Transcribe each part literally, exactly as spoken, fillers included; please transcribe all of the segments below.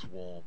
nice warm.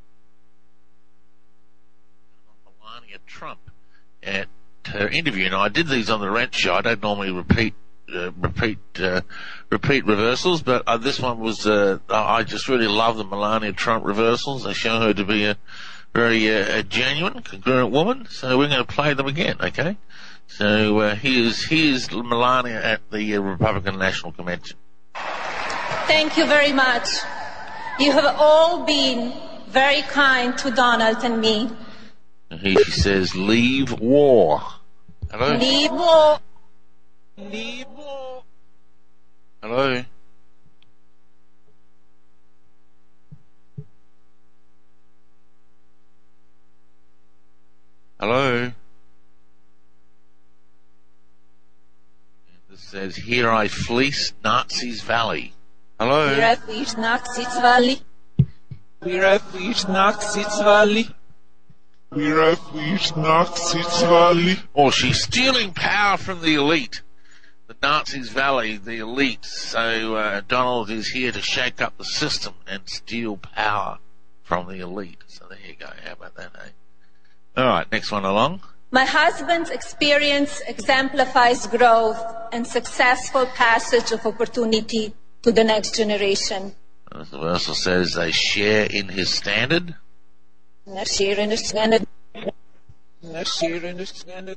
Melania Trump at her interview. Now, I did these on the Rant Show. I don't normally repeat uh, repeat uh, repeat reversals, but uh, this one was. Uh, I just really love the Melania Trump reversals. They show her to be a very uh, a genuine, congruent woman. So we're going to play them again, okay? So uh, here's here's Melania at the uh, Republican National Convention. Thank you very much. You have all been very kind to Donald and me. And here she says, "Leave war." Hello. Leave war. Leave war. Hello. Hello. It says, "Here I fleece Nazis Valley." Hello. Here I fleece Nazis Valley. Here I fleece Nazis Valley. Here I fleece Nazis Valley. Oh, she's stealing power from the elite. The Nazis Valley, the elite. So uh, Donald is here to shake up the system and steal power from the elite. So there you go. How about that, eh? All right, next one along. My husband's experience exemplifies growth and successful passage of opportunity to the next generation. The verse says they share in his standard. They share in his standard. They share in his standard.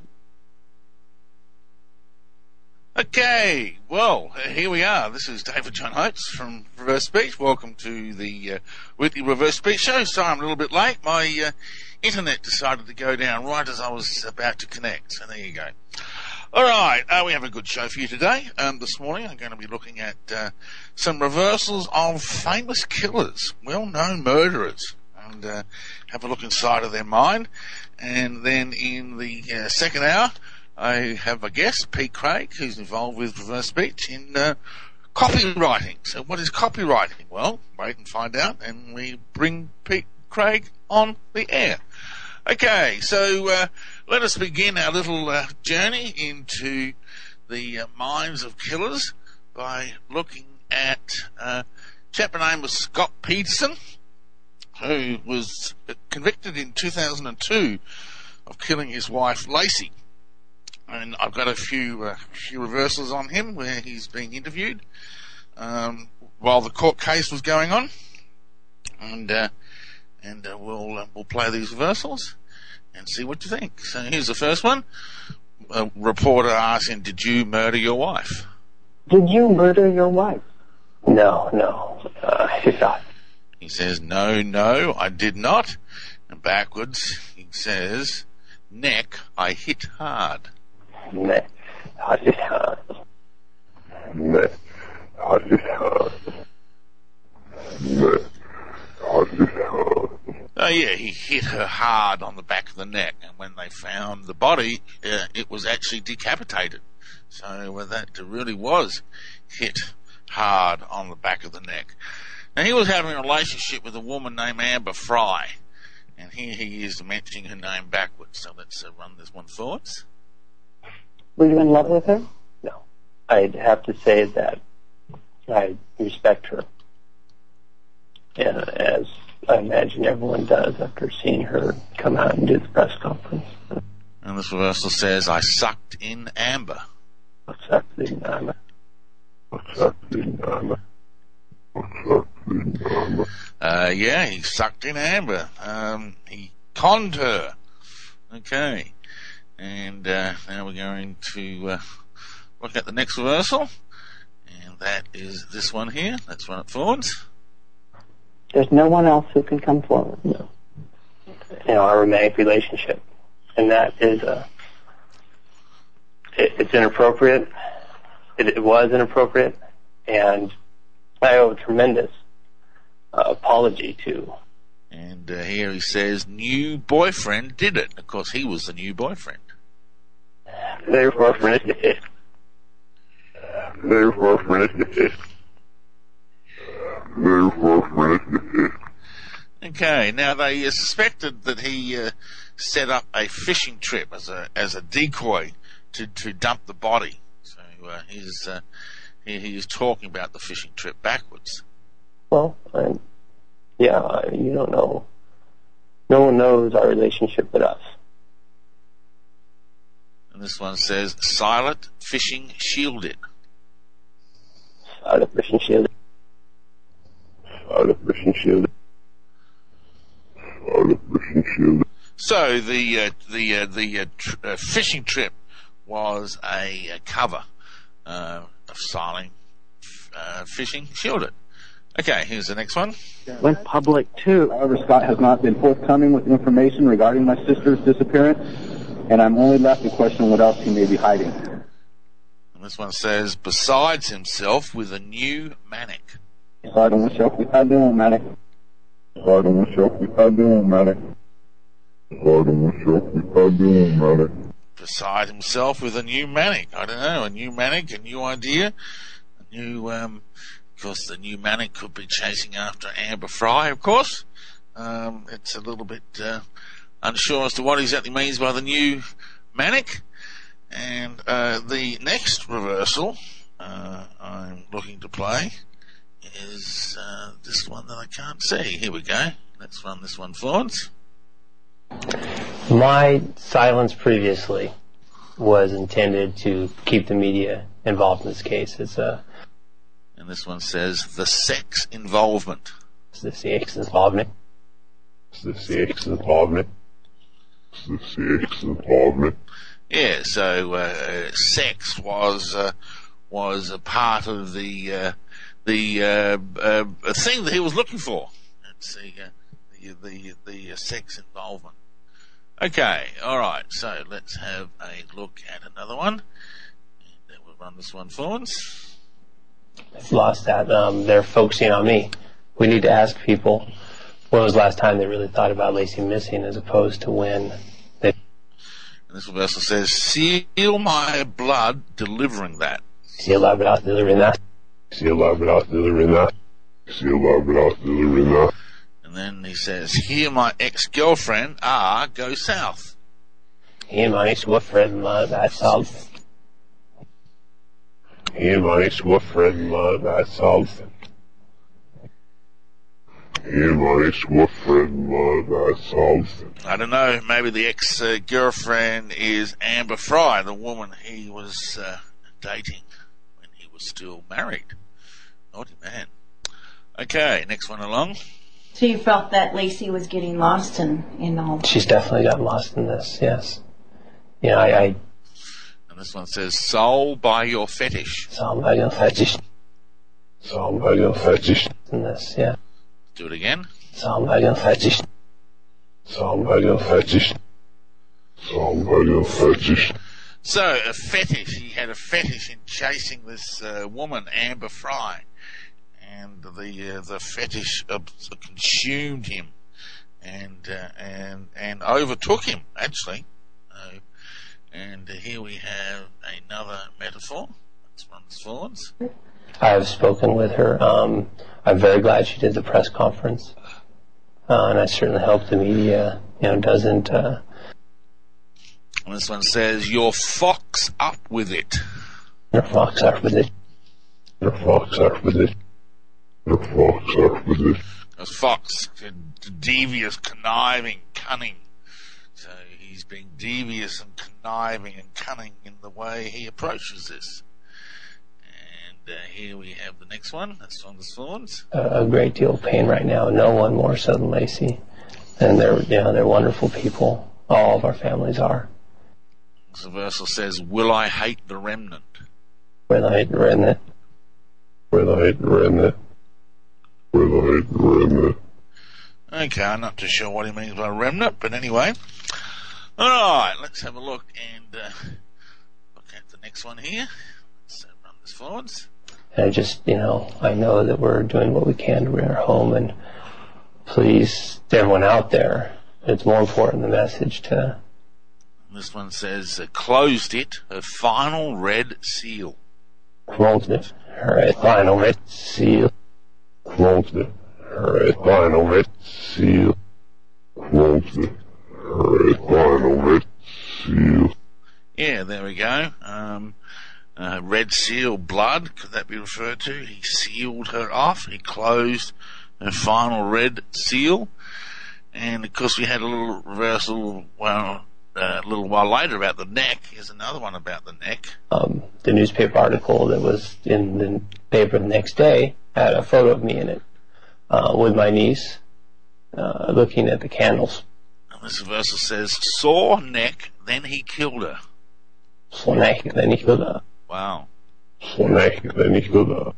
Okay, well, here we are. This is David John Oates from Reverse Speech. Welcome to the uh, weekly Reverse Speech show. Sorry I'm a little bit late. My uh, internet decided to go down right as I was about to connect. So there you go. All right, uh, we have a good show for you today. Um, this morning I'm going to be looking at uh, some reversals of famous killers, well-known murderers, and uh, have a look inside of their mind. And then in the uh, second hour, I have a guest, Pete Craig, who's involved with Reverse Speech in uh, copywriting. So what is copywriting? Well, wait and find out, and we bring Pete Craig on the air. Okay, so uh, let us begin our little uh, journey into the uh, minds of killers by looking at uh, a chap named Scott Peterson, who was convicted in two thousand two of killing his wife Lacey. And I've got a few uh, few reversals on him where he's being interviewed um, while the court case was going on, and uh, and uh, we'll uh, we'll play these reversals and see what you think. So here's the first one. A reporter asks him, "Did you murder your wife?" Did you murder your wife? No, no, uh, I did not. He says, "No, no, I did not." And backwards, he says, "Neck, I hit hard." Neck, I hit hard. Neck, I hit hard. Neck, I hit hard. Oh yeah, he hit her hard on the back of the neck, and when they found the body, uh, it was actually decapitated. So uh, that really was hit hard on the back of the neck. Now he was having a relationship with a woman named Amber Fry, and here he is mentioning her name backwards. So let's uh, run this one forwards. Were you in love with her? No. I'd have to say that I respect her, and as I imagine everyone does after seeing her come out and do the press conference. And this reversal says, "I sucked in Amber." I sucked in Amber. I sucked in Amber. I sucked in Amber. Uh, yeah, he sucked in Amber. Um, he conned her. Okay. And uh, now we're going to uh, look at the next reversal. And that is this one here. Let's run it forwards. There's no one else who can come forward. No. In our romantic relationship. And that is, uh, it, it's inappropriate. It, it was inappropriate. And I owe a tremendous uh, apology to. And uh, here he says, new boyfriend did it. Of course, he was the new boyfriend. Their boyfriend did it. Their boyfriend did it. Their boyfriend did it. Okay, now they uh, suspected that he uh, set up a fishing trip as a as a decoy to, to dump the body. So uh, he's uh, he, he is talking about the fishing trip backwards. Well, I'm yeah, you don't know. No one knows our relationship but us. And this one says, Silent Fishing Shielded. Silent Fishing Shielded. Silent Fishing Shielded. Silent Fishing Shielded. So the uh, the uh, the uh, tr- uh, fishing trip was a, a cover uh, of Silent uh, Fishing Shielded. Okay, here's the next one. Went public too. However, Scott has not been forthcoming with information regarding my sister's disappearance, and I'm only left to question what else he may be hiding. And this one says, besides himself with a new manic. Beside himself with a new manic. Beside himself with a new manic. Beside himself with a new manic. Beside himself with a new manic. I don't know, a new manic, a new idea, a new, um, of course, the new manic could be chasing after Amber Fry, of course. Um, it's a little bit uh, unsure as to what exactly means by the new manic. And uh, the next reversal uh, I'm looking to play is uh, this one that I can't see. Here we go. Let's run this one forward. My silence previously was intended to keep the media involved in this case. It's a And this one says, the sex involvement. it's the sex involvement. It's the sex involvement. It's the sex involvement. Yeah, so uh, sex was uh, was a part of the uh, the uh, uh, thing that he was looking for. It's the uh, the the, the uh, sex involvement. Okay, all right. So let's have a look at another one. And then we'll run this one forwards. I've lost that. Um, they're focusing on me. We need to ask people when was the last time they really thought about Lacey missing, as opposed to when they. And this reversal says, "Seal my blood, delivering that." Seal our blood, delivering that. Seal our blood, delivering that. Seal our blood, delivering that. And then he says, "Here my ex-girlfriend, ah, go south." He my ex-girlfriend, my bad south. He my ex-girlfriend, my bad south. He my ex-girlfriend, my bad south. I don't know, maybe the ex-girlfriend is Amber Fry, the woman he was uh, dating when he was still married. Naughty man. Okay, next one along. So you felt that Lacey was getting lost in, in all... She's definitely gotten lost in this, yes. You know, I... I And this one says, soul by your fetish. Soul by your fetish. Soul by your fetish. In this, yeah. Do it again. Soul by your fetish. Soul by your fetish. Soul by your fetish. So, a fetish. He had a fetish in chasing this uh, woman, Amber Fry. And the uh, the fetish uh, consumed him and uh, and and overtook him, actually. Uh, and uh, here we have another metaphor. Let's run this forwards. I have spoken with her. Um, I'm very glad she did the press conference, uh, and I certainly hope the media, you know, doesn't. Uh, and this one says, "Your fox up with it." Your fox up with it. Your fox up with it. Your fox up with it. Because fox, devious, conniving, cunning. So he's being devious and conniving and cunning in the way he approaches this. And uh, here we have the next one. That's on the swords. A, a great deal of pain right now. No one more so than Lacey, and they're you know they're wonderful people. All of our families are. This reversal says, "Will I hate the remnant?" Will I hate the remnant? Will I hate the remnant? Will I hate the remnant? Okay, I'm not too sure what he means by remnant, but anyway. Alright, let's have a look and uh, look at the next one here. Let's uh, run this forwards. And I just, you know, I know that we're doing what we can to bring her home, and please, to everyone out there, it's more important the message to... This one says, uh, closed it, her final red seal. Closed it, her final red seal. Closed it, her final red seal. Closed it, her final red seal. Yeah, there we go. Um, uh, red seal blood, could that be referred to? He sealed her off. He closed her final red seal. And of course we had a little reversal, well, uh, a little while later about the neck. Here's another one about the neck. Um, the newspaper article that was in the paper the next day had a photo of me in it, uh, with my niece, uh, looking at the candles. And this reversal says, saw neck, then he killed her. Saw neck, then he killed her. Wow. Saw neck, then he killed her.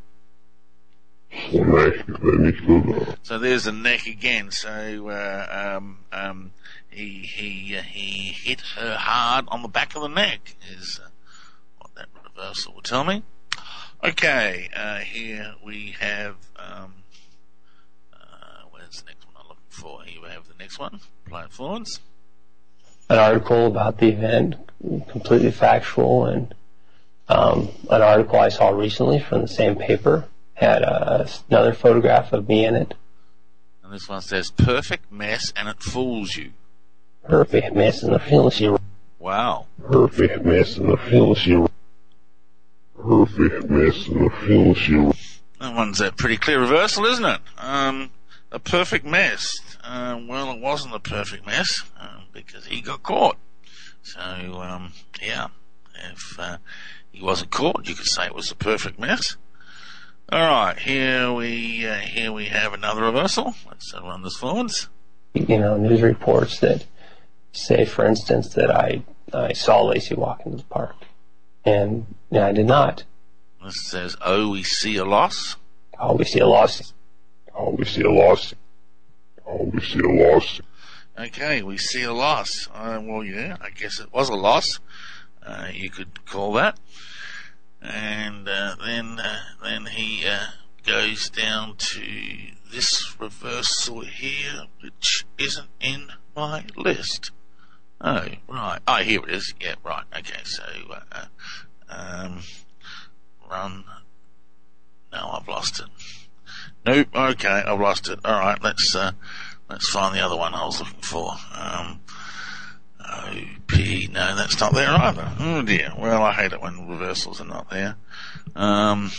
Saw neck, then he killed her. So there's the neck again. So uh, um, um, he he uh, he hit her hard on the back of the neck. Is uh, what that reversal will tell me. Okay, uh, here we have. Um, uh, where's the next one I'm looking for? Here we have the next one. Play it forwards. An article about the event, completely factual, and um, an article I saw recently from the same paper had uh, another photograph of me in it. And this one says, perfect mess, and it fools you. Perfect mess, and it fools you. Wow. Perfect mess, and it fools you. Perfect mess, and it fools you. That one's a pretty clear reversal, isn't it? Um, a perfect mess. Uh, well, it wasn't a perfect mess, uh, because he got caught. So, um, yeah, if uh, he wasn't caught, you could say it was a perfect mess. All right, here we uh, here we have another reversal. Let's uh, run this forwards. You know, news reports that say, for instance, that I I saw Lacey walk into the park, and you know, I did not. This says, "Oh, we see a loss." Oh, we see a loss. Oh, we see a loss. Oh, we see a loss. Okay, we see a loss. Uh, well, yeah, I guess it was a loss. Uh, you could call that. And uh, then uh, then he uh, goes down to this reversal here, which isn't in my list. Oh, right. Oh, here it is. Yeah, right. Okay, so uh, um, run. No, I've lost it. Nope. Okay, I've lost it. All right, let's uh, let's find the other one I was looking for. Um, O P, no, that's not there either. Oh dear. Well, I hate it when reversals are not there. Um,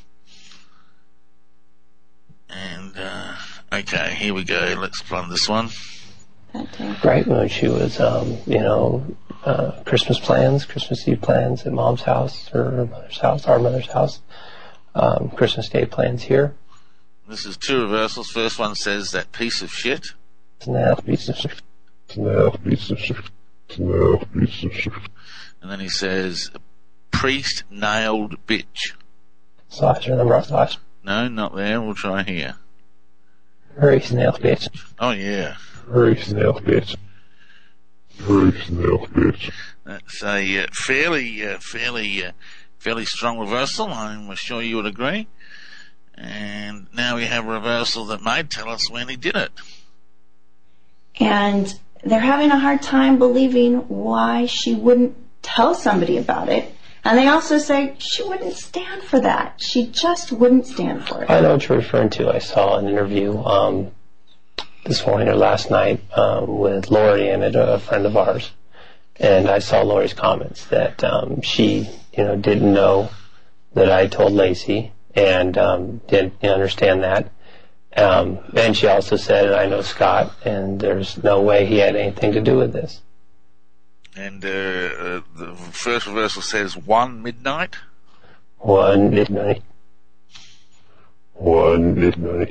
and, uh, okay, here we go. Let's run this one. Right when she was, um, you know, uh, Christmas plans, Christmas Eve plans at Mom's house, or her mother's house, our mother's house, um, Christmas Day plans here. This is two reversals. First one says, that piece of shit. Snap, piece of shit. Snap, piece of shit. Snap, piece of shit. And then he says, priest nailed bitch. Slash, remember, slash. No, not there. We'll try here. Hurry, snail, bitch. Oh, yeah. Hurry, snail, bitch. Hurry, snail, bitch. That's a uh, fairly, uh, fairly, uh, fairly strong reversal. I'm sure you would agree. And now we have a reversal that may tell us when he did it. And they're having a hard time believing why she wouldn't tell somebody about it. And they also say she wouldn't stand for that. She just wouldn't stand for it. I know what you're referring to. I saw an interview um, this morning or last night um, with Lori and a friend of ours. And I saw Lori's comments that um, she, you know, didn't know that I told Lacey and um, didn't understand that. Um, and she also said, I know Scott, and there's no way he had anything to do with this. And uh, uh, the first reversal says one midnight. One midnight. One midnight.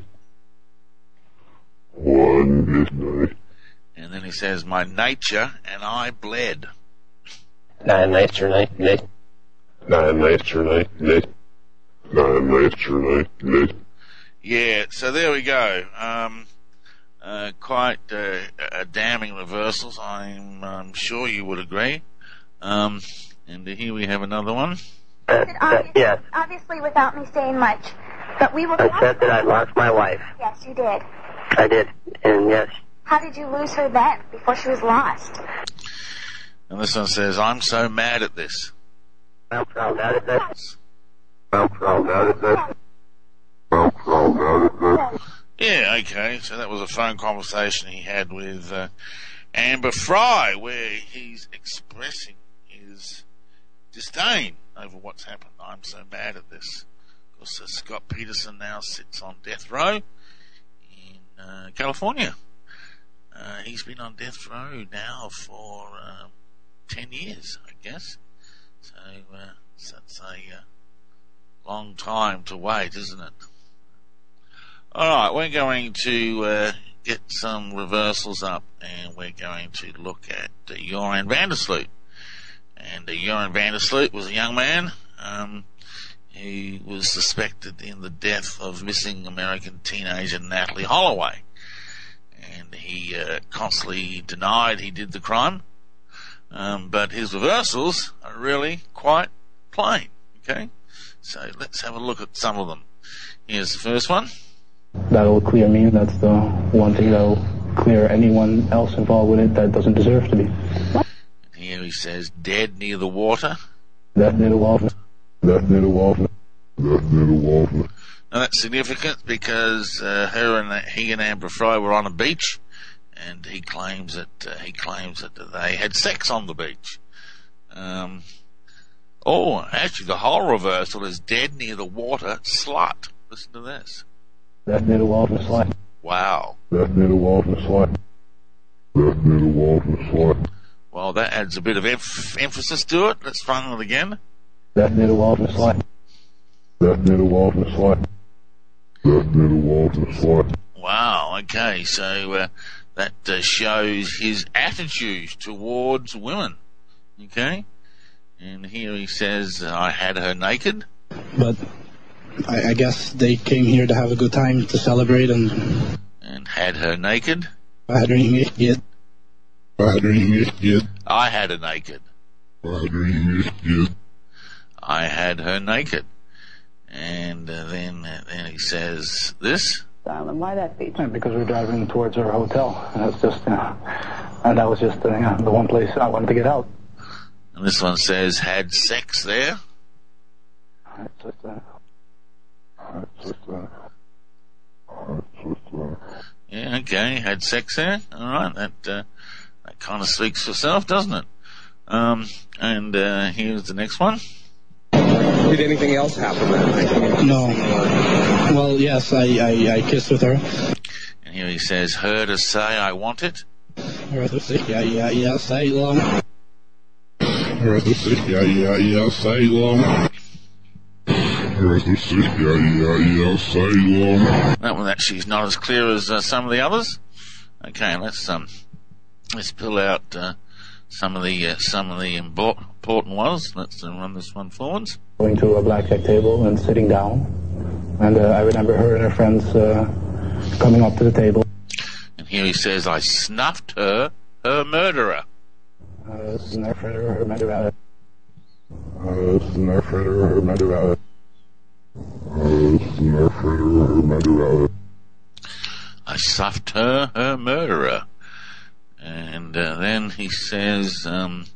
One midnight. And then he says, my nature and I bled. Nine nights or night, night. Nine nights or night, night. Nine nights or night, night. Yeah, so there we go. Um, uh, quite uh, a damning reversals. I'm, I'm sure you would agree. Um, and here we have another one. Uh, Obviously, yes, obviously without me saying much. But we were... I said that I lost my wife. Yes, you did. I did, and yes. How did you lose her then, before she was lost? And this one says, I'm so mad at this. I'm proud at this. I'm proud at this. I'm proud at this. Yeah, okay, so that was a phone conversation he had with uh, Amber Fry, where he's expressing his disdain over what's happened. I'm so mad at this. Of course, uh, Scott Peterson now sits on death row. uh, California. Uh, he's been on death row now for uh, ten years, I guess. So uh, that's a uh, long time to wait, isn't it? All right, we're going to uh, get some reversals up, and we're going to look at uh, Joran van der Sloot. And uh, Joran van der Sloot was a young man. Um, he was suspected in the death of missing American teenager Natalie Holloway. And he uh, constantly denied he did the crime. Um, but his reversals are really quite plain. Okay? So let's have a look at some of them. Here's the first one. That'll clear me. That's the one thing that'll clear anyone else involved with it that doesn't deserve to be. Here he says, dead near the water. Dead near the water. Dead near the water. Dead near the water. Now that's significant because uh, her and he and Amber Fry were on a beach, and he claims that uh, he claims that they had sex on the beach. Um, oh, actually, the whole reversal is dead near the water, slut. Listen to this. Dead near the water, slut. Wow. Dead near the water, slut. Dead near the water, slut. Well, that adds a bit of emph- emphasis to it. Let's run it again. Dead near the water, slut. Dead near the water, slut. Dead near the water, slut. Wow. Okay, so uh, that uh, shows his attitude towards women. Okay, and here he says, "I had her naked." But I, I guess they came here to have a good time, to celebrate, and and had her naked. I had her naked. I had her naked. I had her naked. I had her naked. I had her naked. And uh, then, uh, then he says this. Silent. Why that beach? Because we're driving towards our hotel, and that's just, you know, and that was just uh, you know, the one place I wanted to get out. And this one says, had sex there. It's just, uh, It's just, uh, it's just, uh, Yeah, okay, had sex there. All right, that uh, that kind of speaks for itself, doesn't it? Um, and uh, here's the next one. Did anything else happen that night? No. Well, yes, I, I, I kissed with her. And here he says, heard her say, I want it. Yeah, yeah, yeah, say long. Yeah, yeah, yeah, say long. Yeah, yeah, yeah, say long. That one actually is not as clear as uh, some of the others. Okay, let's um, let's pull out uh, some of the uh, some of the important ones. Let's uh, run this one forwards. Going to a blackjack table and sitting down, and uh, I remember her and her friends uh, coming up to the table. And here he says, I snuffed her, her murderer. Uh, snuffed her, her murderer. Uh, snuffed her, her murderer. Uh, snuffed her, her murderer. I stuffed her, her murderer. And uh, then he says, um,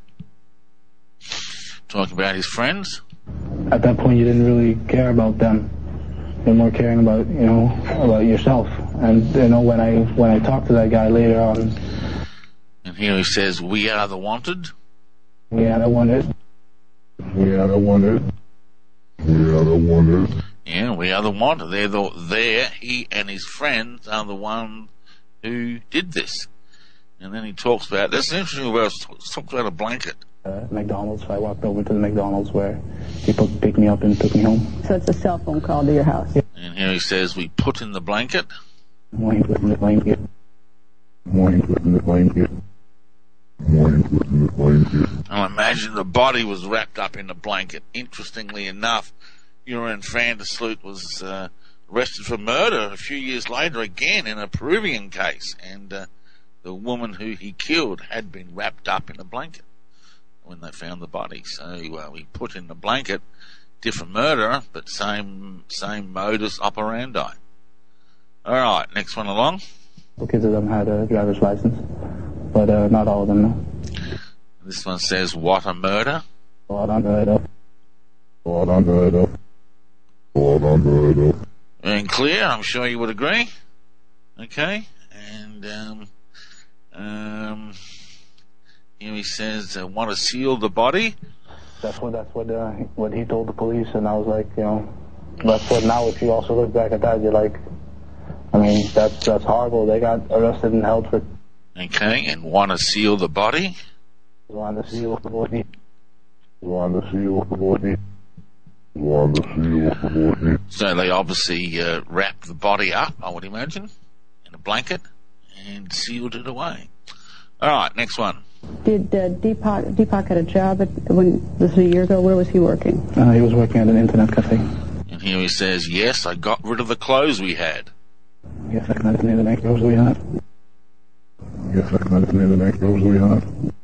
talking about his friends. At that point, you didn't really care about them. You're more caring about, you know, about yourself. And you know, when I when I talked to that guy later on. And here he says, "We are the wanted." We are the wanted. We are the wanted. We are the wanted. Yeah, we are the wanted. They're the there. He and his friends are the ones who did this. And then he talks about this. Interesting about talks about a blanket. Uh, McDonald's. So I walked over to the McDonald's where people picked me up and took me home. So it's a cell phone call to your house. Yeah. And here he says, "We put in the blanket." Wayne put in the blanket. Wayne put in the blanket. Wayne put in the blanket. I imagine the body was wrapped up in the blanket. Interestingly enough, Joran van der Sloot was uh, arrested for murder a few years later again in a Peruvian case, and uh, the woman who he killed had been wrapped up in a blanket when they found the body. So uh, we put in the blanket, different murderer, but same same modus operandi. All right, next one along. Kids of them had a driver's license, but uh, not all of them, no. This one says, "What a murder!" What unheard of. What unheard of. What unheard of. And clear, I'm sure you would agree. Okay, and um, um, here he says, uh, "Want to seal the body." That's what that's what uh, what he told the police, and I was like, you know, that's what. Now, if you also look back at that, you're like, I mean, that's that's horrible. They got arrested and held for... Okay, and want to seal the body? Want to seal the body. Want to seal the body. Want to seal the body. So they obviously uh, wrapped the body up, I would imagine, in a blanket and sealed it away. All right, next one. Did uh, Deepak, Deepak had a job at, when this was a year ago? Where was he working? Uh, he was working at an internet cafe. And here he says, yes, I got rid of the clothes we had. Yes, I can understand the next clothes we had. Yes, I can understand the next clothes we had.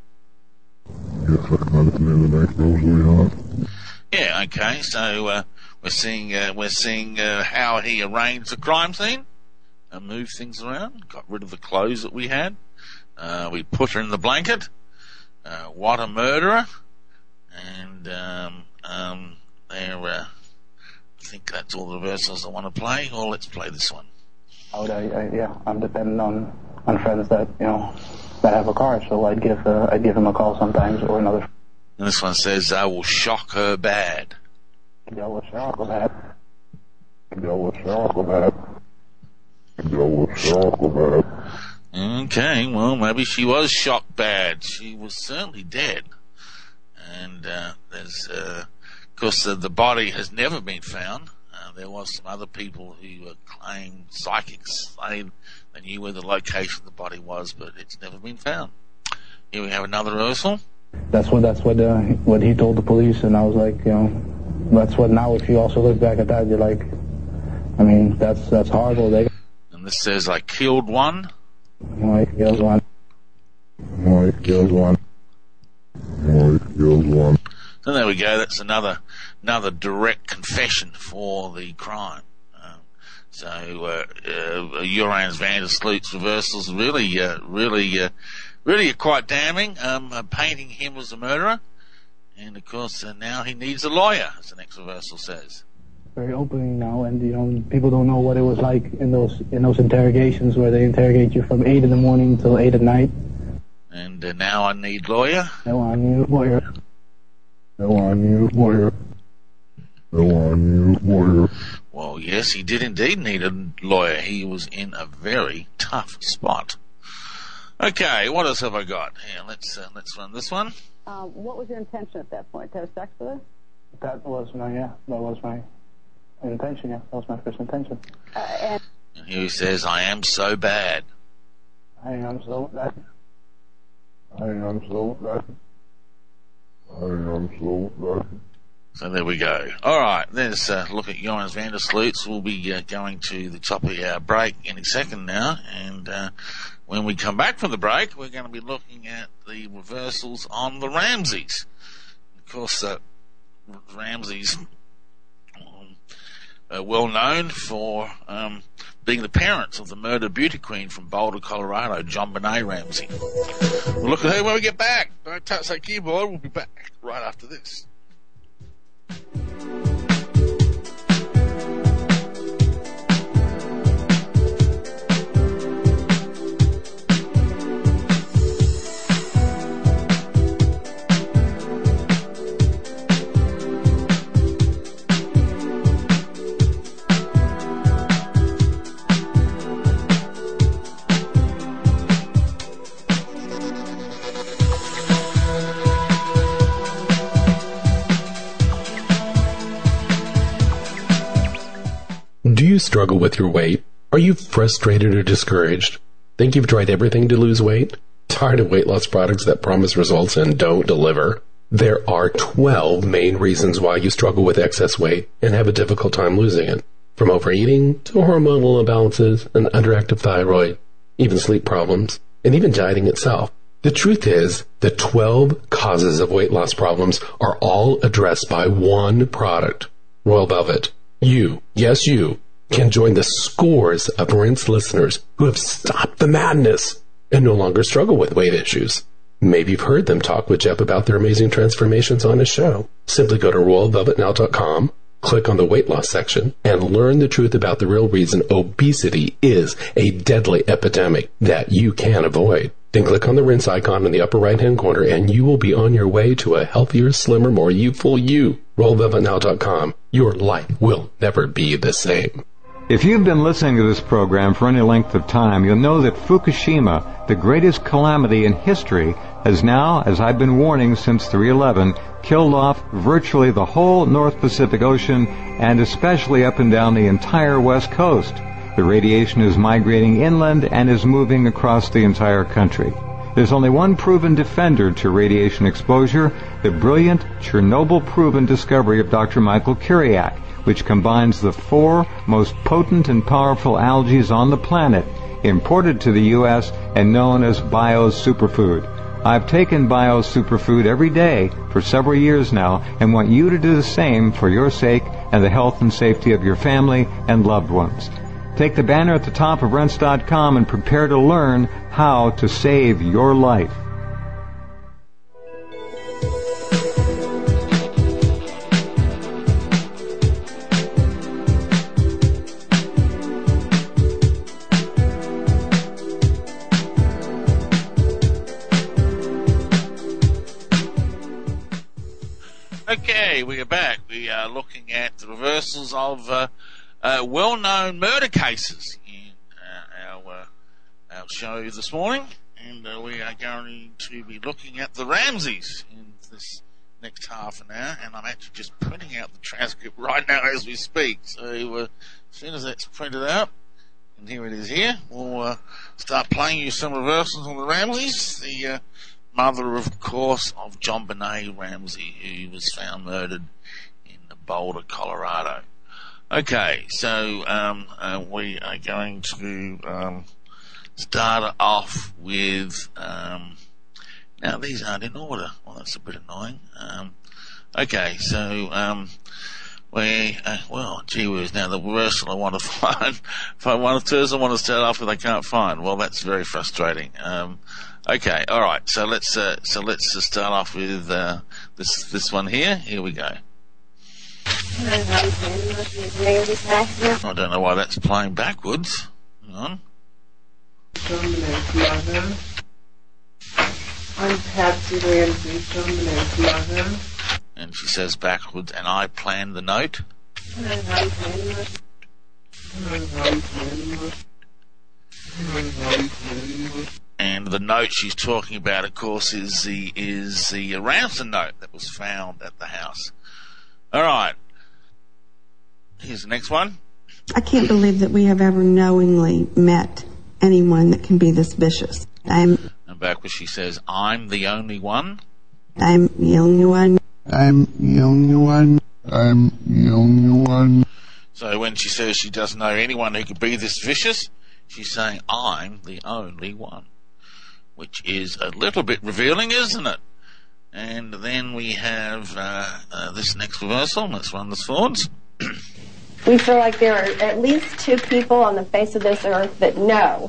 Yes, I can understand the next clothes we had. Yeah, okay, so uh, we're seeing uh, we're seeing uh, how he arranged the crime scene and moved things around, got rid of the clothes that we had. Uh, we put her in the blanket. Uh, what a murderer. And um, um, there, uh, I think that's all the reversals I want to play. Or let's play this one. I would, I, I, yeah, I'm dependent on, on friends that, you know, that have a car, so I'd give uh, I'd give them a call sometimes or another. And this one says, I will shock her bad. I will shock her bad. I will shock her bad. I will shock her bad. Okay, well, maybe she was shocked bad. She was certainly dead. And uh, there's, uh, of course, uh, the body has never been found. Uh, there was some other people who uh, claimed, psychics, they, they knew where the location of the body was, but it's never been found. Here we have another rehearsal. That's what that's what uh, what he told the police, and I was like, you know, that's what. Now, if you also look back at that, you're like, I mean, that's that's horrible. They. And this says, I killed one. Mike kills one. Mike kills one. Mike kills one. So there we go. That's another another direct confession for the crime. Um, so uh, uh, Urians van der Sloot's reversals really, uh, really, uh, really are quite damning. Um, uh, painting him as a murderer, and of course uh, now he needs a lawyer, as the next reversal says. Very opening now, and you know people don't know what it was like in those in those interrogations where they interrogate you from eight in the morning till eight at night. And uh, now I need lawyer. No, I need a lawyer. No, I need a lawyer. No, I need a lawyer. Well, yes, he did indeed need a lawyer. He was in a very tough spot. Okay, what else have I got? Here, let's uh, let's run this one. Uh, what was your intention at that point? To have sex with her? That was my yeah. That was my intention. Yeah, that was my first intention. Uh, and, and here he says, "I am so bad." I am so bad. I am so bad. I am so bad. So there we go. All right, let's uh, look at Urians van der Sloot's. We'll be uh, going to the top of our break any second now, and uh, when we come back from the break, we're going to be looking at the reversals on the Ramseys. Of course, uh, Ramseys um, are well known for um, being the parents of the murdered beauty queen from Boulder, Colorado, JonBenét Ramsey. We'll look at her when we get back. Don't touch that keyboard. We'll be back right after this. Do you struggle with your weight? Are you frustrated or discouraged? Think you've tried everything to lose weight? Tired of weight loss products that promise results and don't deliver? There are twelve main reasons why you struggle with excess weight and have a difficult time losing it. From overeating to hormonal imbalances, an underactive thyroid, even sleep problems, and even dieting itself. The truth is, the twelve causes of weight loss problems are all addressed by one product, Royal Velvet. You, yes you, can join the scores of Rinse listeners who have stopped the madness and no longer struggle with weight issues. Maybe you've heard them talk with Jeff about their amazing transformations on his show. Simply go to royal velvet now dot com, click on the weight loss section, and learn the truth about the real reason obesity is a deadly epidemic that you can avoid. Then click on the Rinse icon in the upper right-hand corner, and you will be on your way to a healthier, slimmer, more youthful you. royal velvet now dot com. Your life will never be the same. If you've been listening to this program for any length of time, you'll know that Fukushima, the greatest calamity in history, has now, as I've been warning since three eleven, killed off virtually the whole North Pacific Ocean and especially up and down the entire West Coast. The radiation is migrating inland and is moving across the entire country. There's only one proven defender to radiation exposure, the brilliant Chernobyl-proven discovery of Doctor Michael Kiriak, which combines the four most potent and powerful algae on the planet, imported to the U S and known as Bio's Superfood. I've taken Bio's Superfood every day for several years now and want you to do the same for your sake and the health and safety of your family and loved ones. Take the banner at the top of rense dot com and prepare to learn how to save your life. Okay, we are back. We are looking at the reversals of uh, uh, well-known murder cases in uh, our uh, our show this morning, and uh, we are going to be looking at the Ramseys in this next half an hour. And I'm actually just printing out the transcript right now as we speak. So uh, as soon as that's printed out, and here it is here, we'll uh, start playing you some reversals on the Ramseys. The uh, mother, of course, of John Benet Ramsey, who was found murdered in Boulder, Colorado. Okay, so um, uh, we are going to um, start off with... Um, now, these aren't in order. Well, that's a bit annoying. Um, okay, so... Um, we... Uh, well, gee whiz, now the reversal I want to find... if I want to, I want to start off with I can't find. Well, that's very frustrating. Um... Okay, all right. So let's uh, so let's uh, start off with uh, this this one here. Here we go. I don't know why that's playing backwards. Hang on. I'm Patsy Ramsey, Dominic Mother. And she says backwards, and I planned the note. And the note she's talking about, of course, is the is the ransom note that was found at the house. All right. Here's the next one. I can't believe that we have ever knowingly met anyone that can be this vicious. I'm. And back where she says, "I'm the only one." I'm the only one. I'm the only one. I'm the only one. So when she says she doesn't know anyone who could be this vicious, she's saying, "I'm the only one." Which is a little bit revealing, isn't it? And then we have uh, uh, this next reversal. Let's run this forwards. We feel like there are at least two people on the face of this earth that know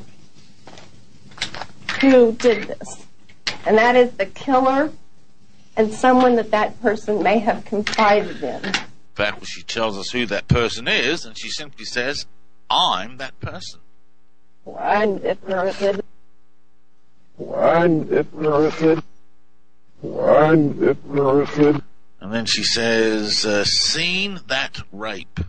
who did this. And that is the killer and someone that that person may have confided in. In fact, when she tells us who that person is, and she simply says, "I'm that person." And if there is a One if there One if there And then she says, uh, "Seen that rape."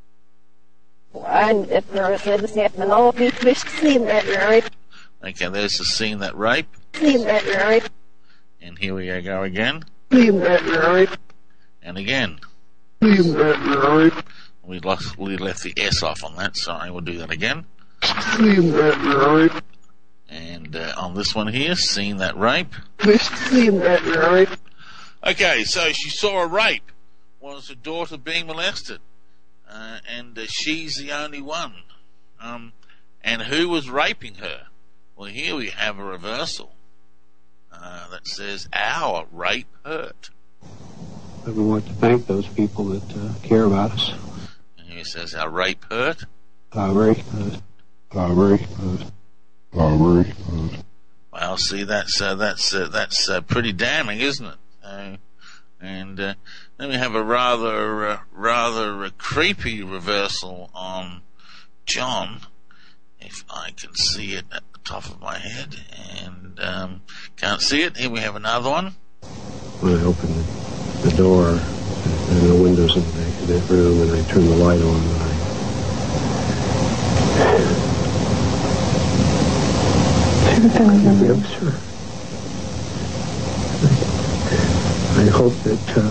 And if there is a seen that rape. Okay, there's the "seen that rape." Seen that rape. And here we go again. Seen that rape. And again. Seen that rape. We lost, we left the S off on that. Sorry, we'll do that again. Seen that rape. And uh, on this one here, "seen that rape." Seen that rape. Okay, so she saw a rape. Was her daughter being molested? Uh, and uh, she's the only one. Um, and who was raping her? Well, here we have a reversal uh, that says, "Our rape hurt." We want to thank those people that uh, care about us. And here it says, "Our rape hurt." Our rape hurt. Our rape hurt. Our rape hurt. Well, see, that's uh, that's uh, that's uh, pretty damning, isn't it? Uh, and uh, then we have a rather uh, rather uh, creepy reversal on John, if I can see it at the top of my head, and um, can't see it. Here we have another one. When I opened the, the door and the windows in the, that room, and I turned the light on, and I Yes, sir. I hope that uh,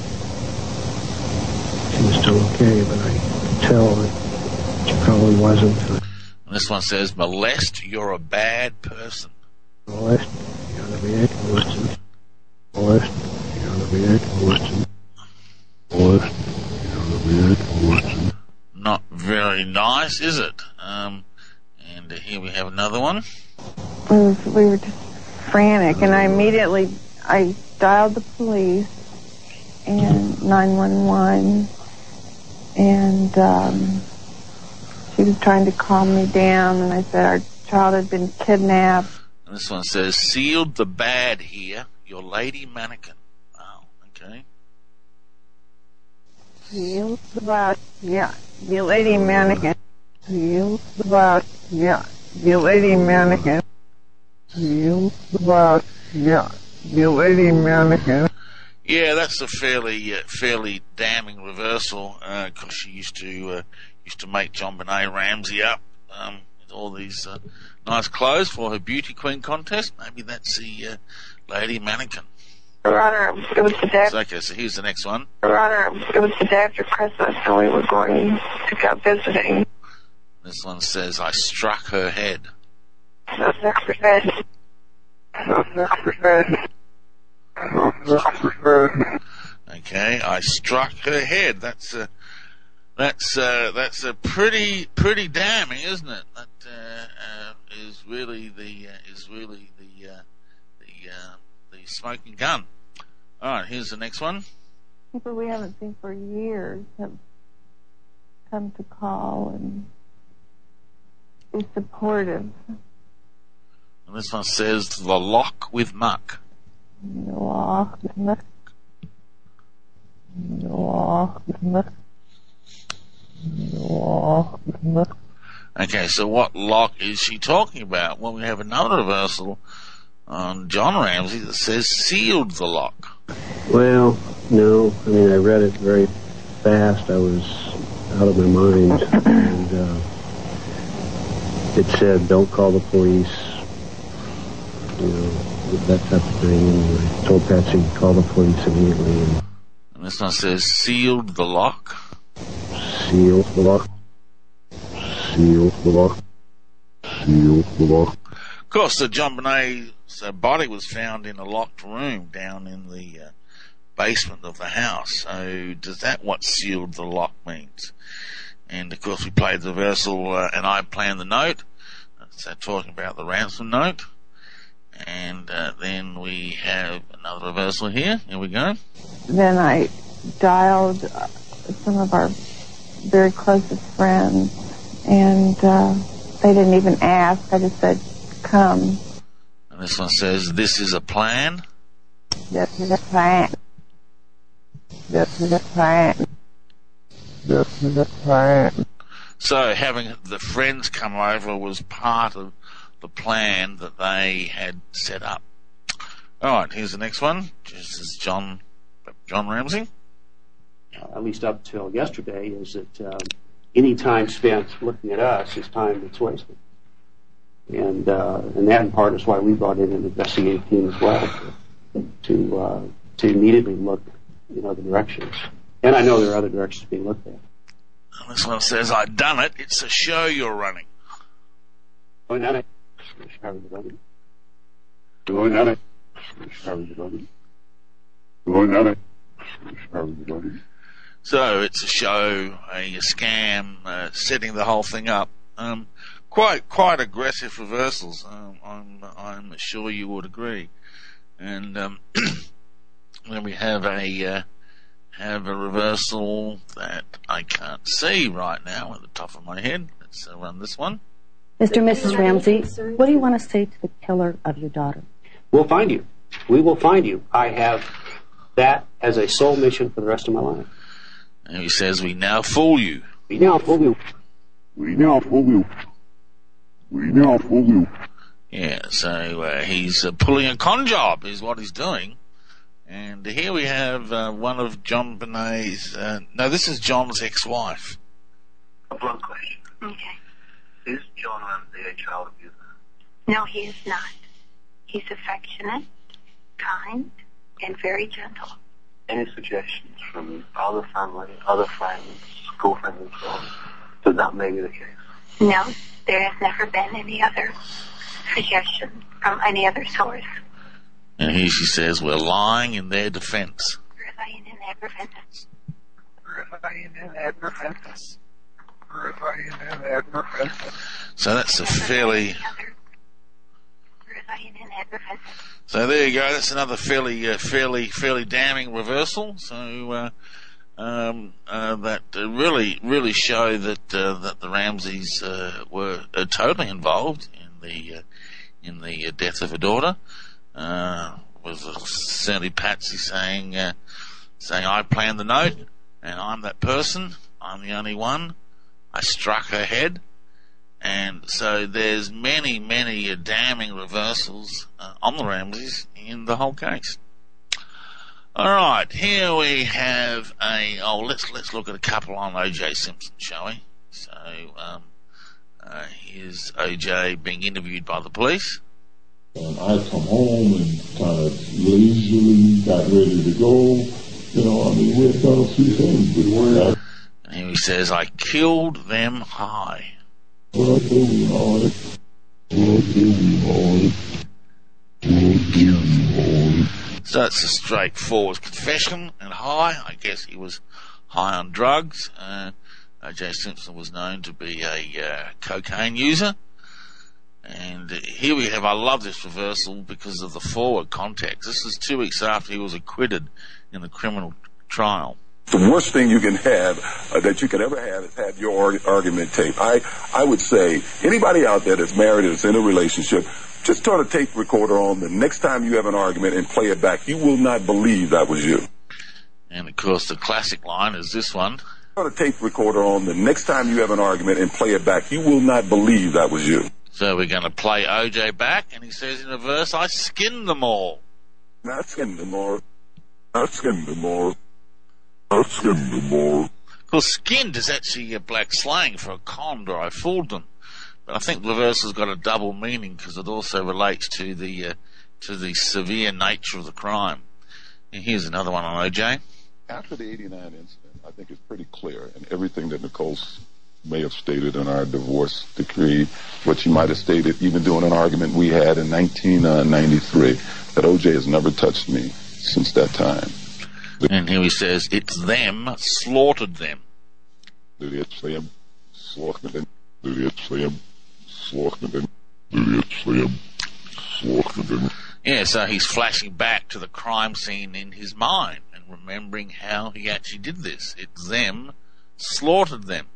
she was still okay, but I could tell that she probably wasn't. And this one says, molest, you're a bad person. Molest, you're the bad person. Molest, you're the bad person. Molest, you're the bad person. Not very nice, is it? Um, and uh, here we have another one. We were, we were just frantic, and I immediately I dialed the police and nine one one, and um, she was trying to calm me down, and I said our child had been kidnapped. And this one says, sealed the bad here, your lady mannequin. Wow, okay. Sealed the bad, yeah, your lady mannequin. Sealed the bad, yeah, your lady mannequin. Sealed the bad, yeah, your lady mannequin. Yeah, that's a fairly uh, fairly damning reversal, because uh, she used to uh, used to make John Benet Ramsey up um, with all these uh, nice clothes for her beauty queen contest. Maybe that's the uh, lady mannequin. Your Honor, it was the day. So, okay, so here's the next one. Your Honor, it was the day after Christmas, and we were going to go visiting. This one says, I struck her head. So next head. So next head. Okay, I struck her head. That's a, that's uh, that's a pretty pretty damning, isn't it? That uh, uh, is really the uh, is really the uh, the uh, the smoking gun. All right, here's the next one. People we haven't seen for years have come to call and be supportive. And this one says, the lock with muck. The lock with muck. The lock with muck. The lock with muck. Okay, so what lock is she talking about? Well, we have another reversal on John Ramsey that says sealed the lock. Well, no. I mean, I read it very fast. I was out of my mind. And uh, it said, don't call the police. You know, that type of thing. And I told Patsy to call the police immediately. And, and this one says sealed the lock. Sealed the lock. Sealed the lock. Sealed the lock. Of course, the John Benet's uh, body was found in a locked room down in the uh, basement of the house. So, does that what sealed the lock means? And of course, we played the reversal, uh, and I planned the note. So, talking about the ransom note. And uh, then we have another reversal here. Here we go. Then I dialed uh, some of our very closest friends, and uh, they didn't even ask. I just said, come. And this one says, this is a plan. This is a plan. This is a plan. This is a plan. So having the friends come over was part of the plan that they had set up. All right, here's the next one. This is John John Ramsey. Uh, at least up till yesterday, is that um, any time spent looking at us is time that's wasted. And uh, and that in part is why we brought in an investigative team as well to to, uh, to immediately look in other directions. And I know there are other directions being looked at. And this one says, I've done it. It's a show you're running. Oh, not it. Oh, not it. Oh, not it. So it's a show, a, a scam, uh, setting the whole thing up. Um, quite quite aggressive reversals. Um, I'm I'm sure you would agree. And um, then we have a uh, have a reversal that I can't see right now at the top of my head. Let's uh, run this one. Mister and Missus Ramsey, what do you want to say to the killer of your daughter? We'll find you. We will find you. I have that as a sole mission for the rest of my life. And he says, we now fool you. We now fool you. We now fool you. We now fool you. Yeah, so uh, he's uh, pulling a con job is what he's doing. And here we have uh, one of John Benet's... Uh, no, this is John's ex-wife. A blunt question. Okay. Is John Ramsey a child abuser? No, he is not. He's affectionate, kind, and very gentle. Any suggestions from other family, other friends, school friends and so on, that that may be the case? No, there has never been any other suggestion from any other source. And here she says, we're lying in their defense. We're lying in their defense. We're lying in their defense. We're lying in their defense. So that's a fairly... We're lying in their defense. So there you go. That's another fairly, uh, fairly, fairly damning reversal. So uh, um, uh, that uh, really, really show that uh, that the Ramseys uh, were uh, totally involved in the uh, in the uh, death of her daughter. Uh, was uh, certainly Patsy saying uh, saying I planned the note and I'm that person. I'm the only one. I struck her head. And so there's many, many uh, damning reversals uh, on the Ramseys in the whole case. All right, here we have a. Oh, let's let's look at a couple on O J Simpson, shall we? So um, uh, here's O J being interviewed by the police. And I come home and kind of leisurely got ready to go. You know, I mean, we had done a few things, but we weren't. And here he says, "I killed them high." Well, I do we hard. Well, I do we hard. Well, I do we hard. So it's a straightforward confession and high. I guess he was high on drugs. Uh, O J Simpson was known to be a uh, cocaine user. And uh, here we have, I love this reversal because of the forward context. This is two weeks after he was acquitted in the criminal trial. The worst thing you can have, uh, that you could ever have, is have your arg- argument taped. I, I would say, anybody out there that's married, that's in a relationship, just turn a tape recorder on the next time you have an argument and play it back. You will not believe that was you. And of course the classic line is this one. Turn a tape recorder on the next time you have an argument and play it back. You will not believe that was you. So we're going to play O J back, and he says in a verse, I skinned them all. I skinned them all. I skinned them all. I skinned them all. Of course, skinned is actually a black slang for a conned or I fooled them. But I think the verse has got a double meaning because it also relates to the uh, to the severe nature of the crime. And here's another one on O J. After the eighty-nine incident, I think it's pretty clear, and everything that Nicole may have stated in our divorce decree, what she might have stated even during an argument we had in nineteen ninety-three, that O J has never touched me since that time. And here he says, it's them, slaughtered them. It's them, slaughtered them. It's them, slaughtered them. It's them, slaughtered them. Yeah, so he's flashing back to the crime scene in his mind and remembering how he actually did this. It's them, slaughtered them.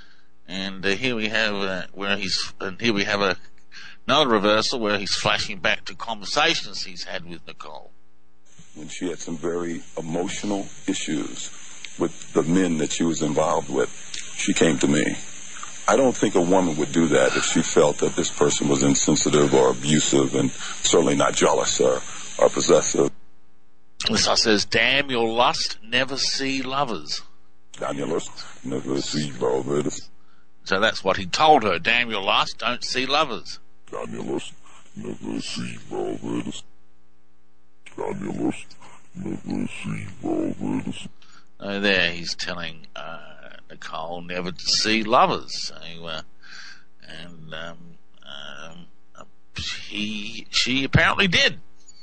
And uh, here we have uh, where he's, and here we have a, another reversal where he's flashing back to conversations he's had with Nicole. When she had some very emotional issues with the men that she was involved with, she came to me. I don't think a woman would do that if she felt that this person was insensitive or abusive and certainly not jealous or, or possessive. This I says, damn your lust, never see lovers. Damn your lust, never see lovers. So that's what he told her, damn your lust, don't see lovers. Damn your lust, never see lovers. Damn your lust, never see lovers. Oh, there he's telling uh, Nicole never to see lovers. So, uh, and um, um, he, she apparently did.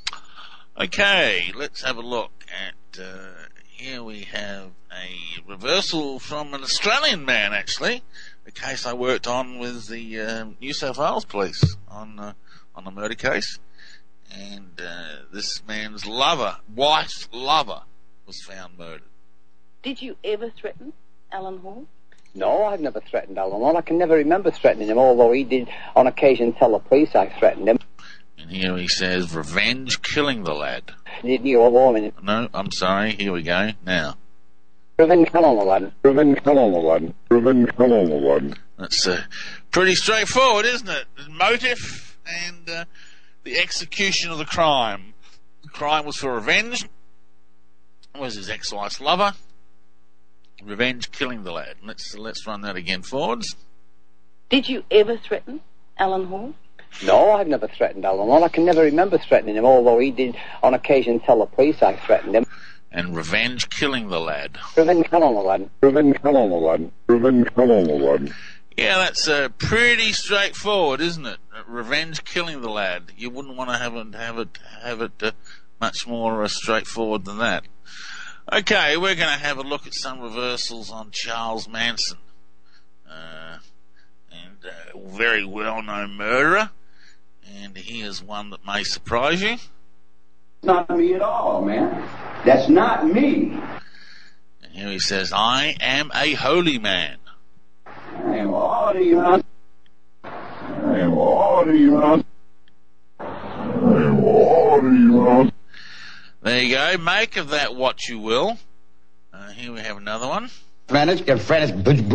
Okay, let's have a look at. Uh, here we have a reversal from an Australian man, actually. A case I worked on with the uh, New South Wales police on uh, on a murder case, and uh, this man's lover, wife's lover, was found murdered. Did you ever threaten Alan Hall? No, I've never threatened Alan Hall. I can never remember threatening him, although he did on occasion tell the police I threatened him. And here he says, revenge killing the lad. Didn't you warn him? No, I'm sorry. Here we go. Now. Revenge killing the lad. Revenge killing the lad. Revenge killing the lad. That's uh, pretty straightforward, isn't it? The motive and uh, the execution of the crime. The crime was for revenge. It was his ex-wife's lover. Revenge killing the lad. Let's let's run that again forwards. Did you ever threaten Alan Hall? No, I've never threatened Alan Hall. I can never remember threatening him, although he did on occasion tell the police I threatened him. And revenge killing the lad. Revenge killing the lad. Revenge killing the lad. Revenge killing the lad. Yeah, that's uh, pretty straightforward, isn't it? Revenge killing the lad. You wouldn't want to have it have it have it uh, much more uh, straightforward than that. Okay, we're going to have a look at some reversals on Charles Manson, uh, and uh, very well-known murderer. And here's one that may surprise you. Not me at all, man. That's not me. And here he says, "I am a holy man." I am all to you, man. I am all to you, man. I am all to you, man. There you go. Make of that what you will. Uh, here we have another one. Friends, your friends,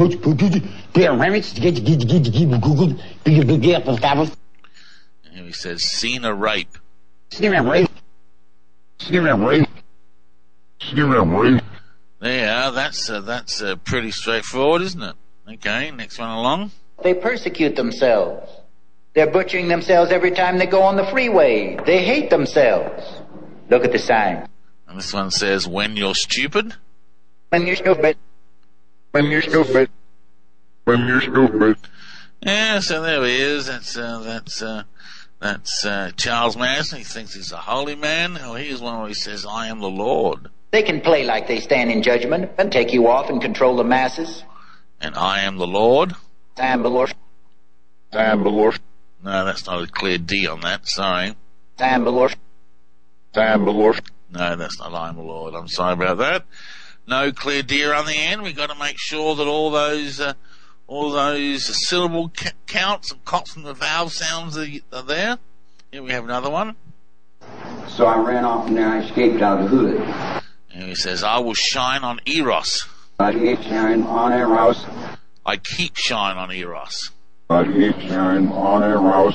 and here he says, "Cena rape." Cena rape. Cena rape. Cena rape. There you are. That's uh, that's uh, pretty straightforward, isn't it? Okay, next one along. They persecute themselves. They're butchering themselves every time they go on the freeway. They hate themselves. Look at the sign. And this one says, "When you're stupid." When you're stupid. When you're stupid. When you're stupid. Yeah, so there he is. That's uh, that's uh, that's uh, Charles Manson. He thinks he's a holy man. Oh, here's one where he says, "I am the Lord." They can play like they stand in judgment and take you off and control the masses. And "I am the Lord." I am the Lord. I am the Lord. No, that's not a clear D on that. Sorry. I am the Lord. I am the Lord. No, that's not "I am the Lord." I'm sorry about that. No clear D on the end. We've got to make sure that all those uh, all those syllable c- counts and consonant and vowel sounds are, are there. Here we have another one. So I ran off and then I escaped out of the hood. And he says, "I will shine on Eros." I keep shine on Eros. I keep shine on Eros. I keep shine on Eros.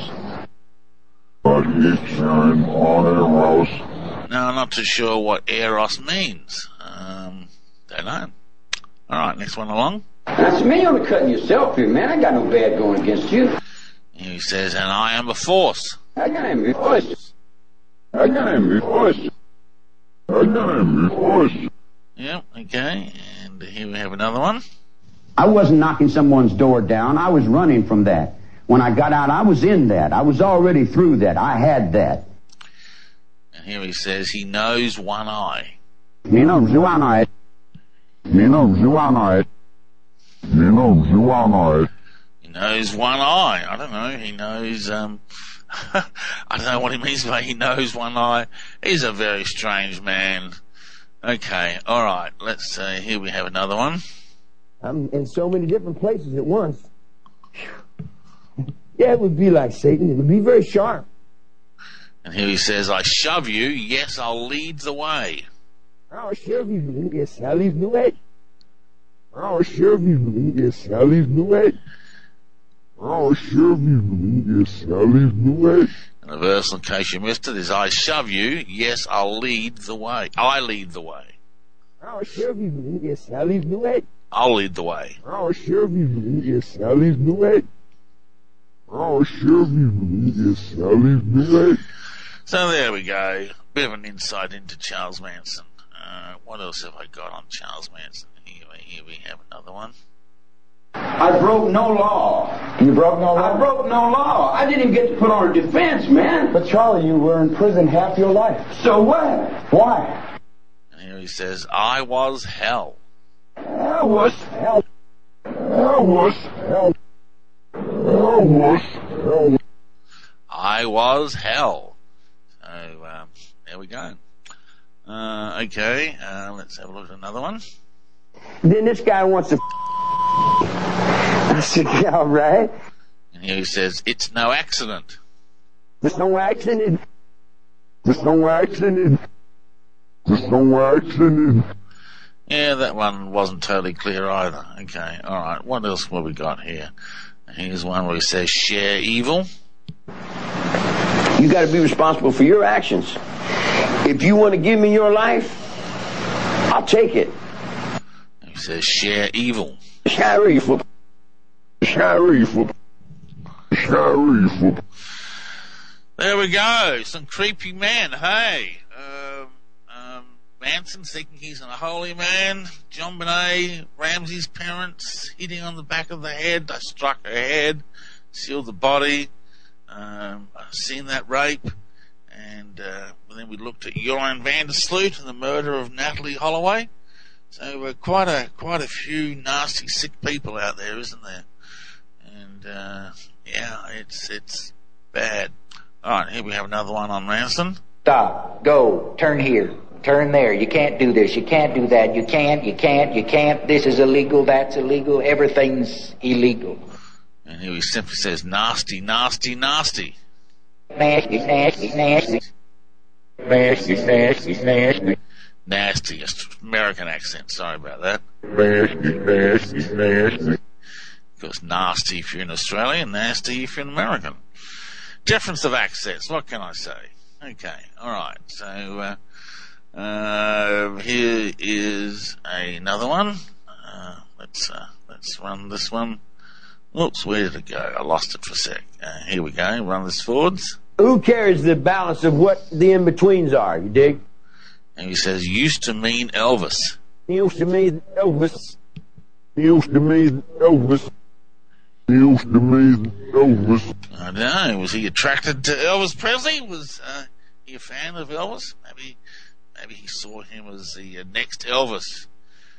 I keep shine on Eros. Now, I'm not too sure what Eros means. Um, don't know. All right, next one along. That's me on the cutting yourself here, man. I got no bad going against you. And he says, "And I am the force." I got him force. I got him force. I got him force. Yep, okay. And here we have another one. I wasn't knocking someone's door down. I was running from that. When I got out, I was in that. I was already through that. I had that. And here he says, he knows one eye. He knows one eye. He knows one eye. He knows one eye. He knows one eye. I don't know. He knows, um, I don't know what he means by he knows one eye. He's a very strange man. Okay, alright. Let's say, uh, here we have another one. I'm in so many different places at once. Yeah, it would be like Satan. It would be very sharp. And here he says, I shove you, yes, I'll lead the way. I'll shove you, yes, I'll lead the way. I'll shove you, yes, I'll lead the way. I'll shove you, yes, I'll lead the way. And the verse, in case you missed it, is I shove you, yes, I'll lead the way. I lead the way. I'll shove you, yes, I'll lead the way. I'll lead the way. I'll shove you, yes, I'll lead the way. I'll shove you, yes, I'll lead the way. So there we go. Bit of an insight into Charles Manson. Uh, what else have I got on Charles Manson? Here, here we have another one. I broke no law. You broke no law? I broke no law. I didn't even get to put on a defense, man. But Charlie, you were in prison half your life. So what? Why? And here he says, I was hell. I was hell. I was hell. I was hell. I was hell. So, um, there we go. Uh, okay, uh, let's have a look at another one. Then this guy wants to I said, yeah, all right. And here he says, it's no accident. There's no accident. There's no accident. There's no accident. Yeah, that one wasn't totally clear either. Okay, alright, what else have we got here? Here's one where he says, share evil. You gotta be responsible for your actions. If you want to give me your life, I'll take it. He says, share evil. Share evil. Share evil. Share evil. There we go. Some creepy men. Hey, um, um, Manson thinking he's a holy man. John Bonet, Ramsey's parents hitting on the back of the head. They struck her head, sealed the body. Um, I've seen that rape. And uh, then we looked at Joran van der Sloot and the murder of Natalie Holloway. So uh, quite a quite a few nasty, sick people out there, isn't there? And uh, yeah, it's it's bad. All right, here we have another one on Manson. Stop. Go. Turn here. Turn there. You can't do this. You can't do that. You can't. You can't. You can't. This is illegal. That's illegal. Everything's illegal. And here he simply says, nasty, nasty, nasty. Nasty, nasty, nasty. Nasty, nasty, nasty. Nasty, American accent. Sorry about that. Nasty, nasty, nasty. Because nasty if you're in Australia, nasty if you're an American. Difference of accents. What can I say? Okay, all right. So uh, uh, here is another one. Uh, let's uh, let's run this one. Oops, where did it go? I lost it for a sec. Uh, here we go. Run this forwards. Who cares the balance of what the in-betweens are, you dig? And he says, used to mean Elvis. Used to mean Elvis. Used to mean Elvis. Used to mean Elvis. I don't know. Was he attracted to Elvis Presley? Was uh, he a fan of Elvis? Maybe maybe he saw him as the uh, next Elvis,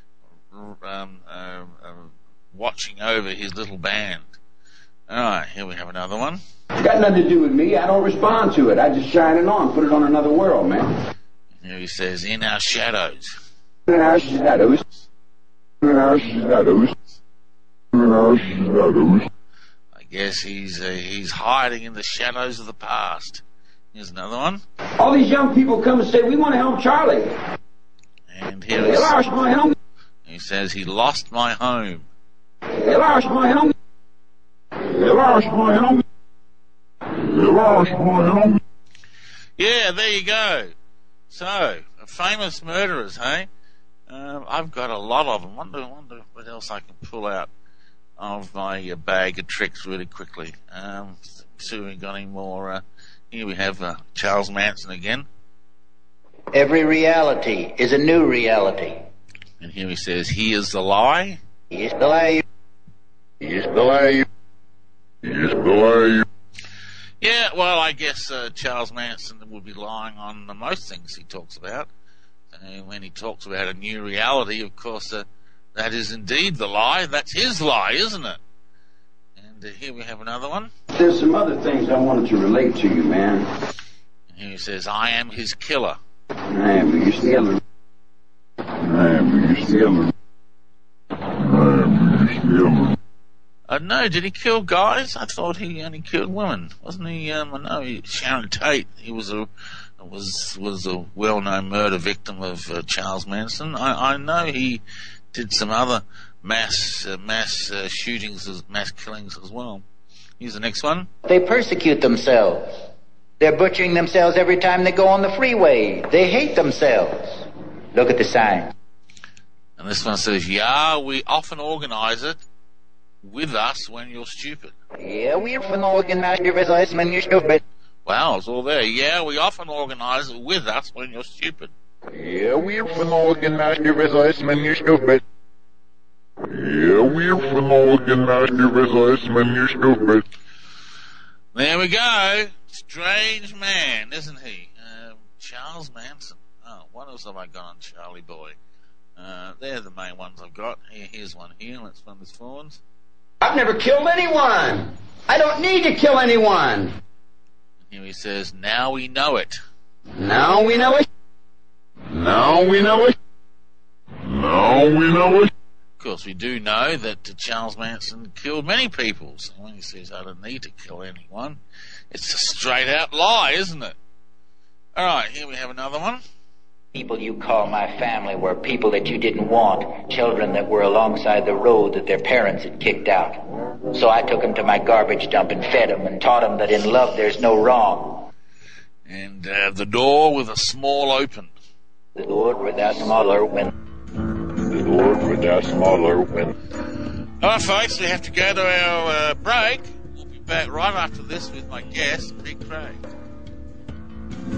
um, uh, uh, watching over his little band. All right, here we have another one. It's got nothing to do with me. I don't respond to it. I just shine it on, put it on another world, man. Here he says, in our shadows. In our shadows. In our shadows. In our shadows. I guess he's uh, he's hiding in the shadows of the past. Here's another one. All these young people come and say, we want to help Charlie. And here They lost my home. he says, he lost my home. They lost my home. They lost my home. They lost my home. Yeah, there you go. So, famous murderers, hey? Um, I've got a lot of them. Wonder, wonder what else I can pull out of my uh, bag of tricks really quickly. Um, see if we got any more. Uh, here we have uh, Charles Manson again. Every reality is a new reality. And here he says, he is the lie. He is the lie. He is the lie. He is the lie. Yeah, well, I guess uh, Charles Manson would be lying on uh, most things he talks about. And when he talks about a new reality, of course, uh, that is indeed the lie. That's his lie, isn't it? And uh, here we have another one. There's some other things I wanted to relate to you, man. And here he says, I am his killer. I am his killer. I am his killer. I am his killer. Uh, no, did he kill guys? I thought he only killed women. Wasn't he? Um, I know he, Sharon Tate. He was a was was a well-known murder victim of uh, Charles Manson. I, I know he did some other mass uh, mass uh, shootings, as, mass killings as well. Here's the next one. They persecute themselves. They're butchering themselves every time they go on the freeway. They hate themselves. Look at the sign. And this one says, yeah, we often organize it with us when you're stupid. Yeah, we often organize it with us when you're stupid. Wow, it's all there. Yeah, we often organize it with us when you're stupid. Yeah, we often organize it with us when you're stupid. Yeah, we often organize it with us when you're stupid. There we go. Strange man, isn't he? Uh, Charles Manson. Oh, what else have I got on Charlie Boy? Uh, they're the main ones I've got. Here, here's one here. Let's run this forward. I've never killed anyone. I don't need to kill anyone. Here he says, now we know it. Now we know it. Now we know it. Now we know it. Of course, we do know that uh, Charles Manson killed many people. So when he says, I don't need to kill anyone, it's a straight out lie, isn't it? All right, here we have another one. People you call my family were people that you didn't want, children that were alongside the road that their parents had kicked out. So I took them to my garbage dump and fed them and taught them that in love there's no wrong. And uh, the door with a small open. The door with a smaller win. The door with a smaller win. All right, folks, we have to go to our uh, break. We'll be back right after this with my guest, Big Craig.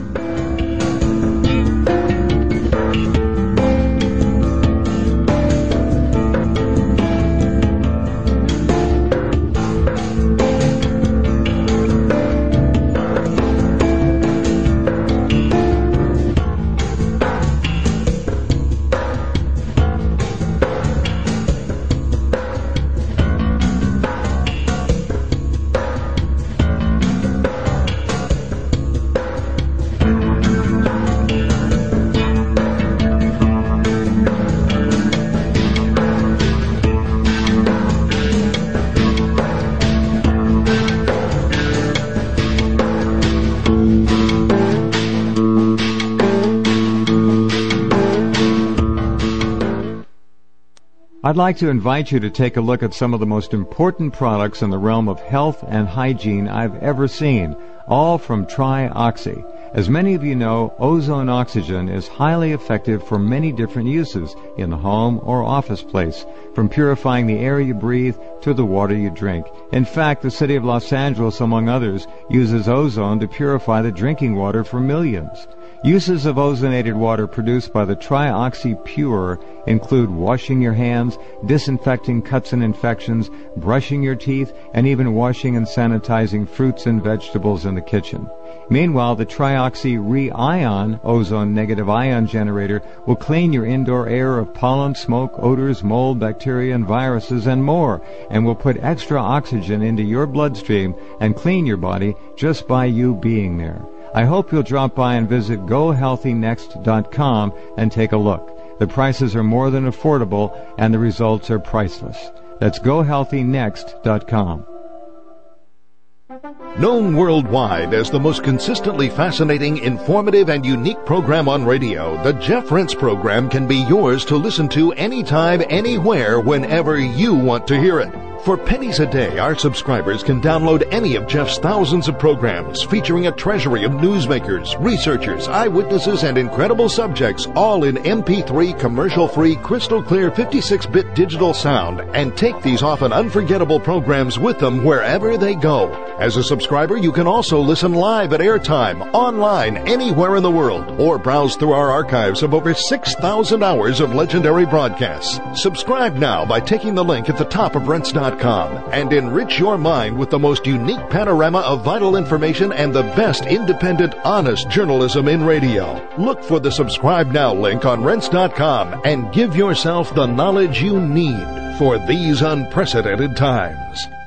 I'd like to invite you to take a look at some of the most important products in the realm of health and hygiene I've ever seen, all from TriOxy. As many of you know, ozone oxygen is highly effective for many different uses in the home or office place, from purifying the air you breathe to the water you drink. In fact, the city of Los Angeles, among others, uses ozone to purify the drinking water for millions. Uses of ozonated water produced by the TriOxy Pure include washing your hands, disinfecting cuts and infections, brushing your teeth, and even washing and sanitizing fruits and vegetables in the kitchen. Meanwhile, the TriOxy Re-Ion ozone negative ion generator will clean your indoor air of pollen, smoke, odors, mold, bacteria, and viruses, and more, and will put extra oxygen into your bloodstream and clean your body just by you being there. I hope you'll drop by and visit go healthy next dot com and take a look. The prices are more than affordable, and the results are priceless. That's go healthy next dot com. Known worldwide as the most consistently fascinating, informative, and unique program on radio, the Jeff Rense program can be yours to listen to anytime, anywhere, whenever you want to hear it. For pennies a day, our subscribers can download any of Jeff's thousands of programs featuring a treasury of newsmakers, researchers, eyewitnesses, and incredible subjects, all in M P three commercial-free, crystal-clear fifty-six bit digital sound, and take these often unforgettable programs with them wherever they go. As a subscriber, you can also listen live at airtime, online, anywhere in the world, or browse through our archives of over six thousand hours of legendary broadcasts. Subscribe now by taking the link at the top of Rense dot com and enrich your mind with the most unique panorama of vital information and the best independent, honest journalism in radio. Look for the Subscribe Now link on Rense dot com and give yourself the knowledge you need for these unprecedented times.